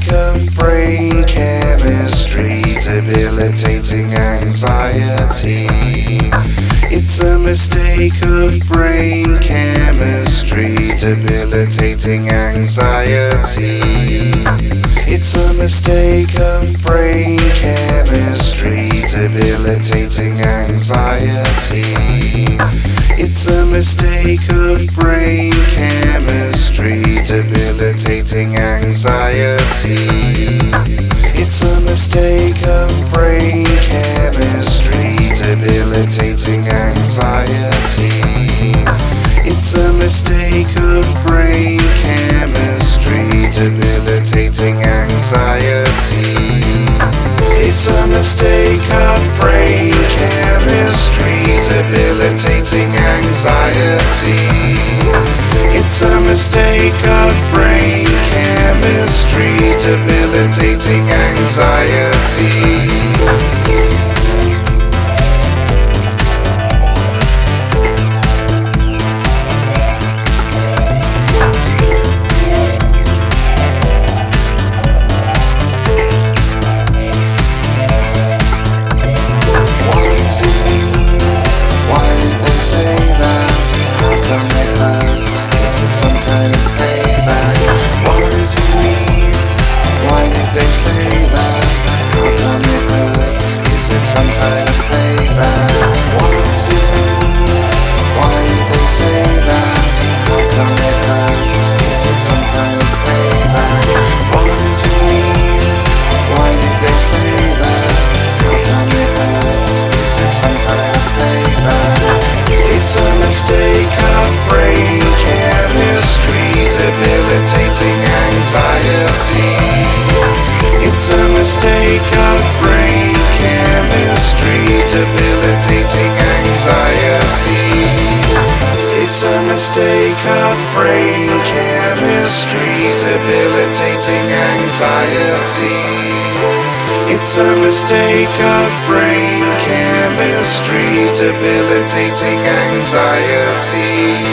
mistake of brain chemistry, debilitating anxiety. It's a mistake of brain chemistry, debilitating anxiety. It's a mistake of brain chemistry, debilitating anxiety. It's a mistake of brain chemistry, debilitating anxiety. It's a mistake of brain chemistry, debilitating anxiety. It's a mistake of brain chemistry, debilitating anxiety. It's a mistake of brain chemistry, debilitating anxiety. It's a mistake of brain chemistry, debilitating anxiety. Some kind of playback. What does it mean? Why did they say that? How come it hurts? Is it some kind of playback? What does it mean? Why did they say that? How come it hurts? Is it some kind of playback? It's a mistake of brain chemistry, debilitating anxiety. It's a mistake of brain chemistry, debilitating anxiety. It's a mistake of brain chemistry, debilitating anxiety. It's a mistake of brain chemistry, debilitating anxiety.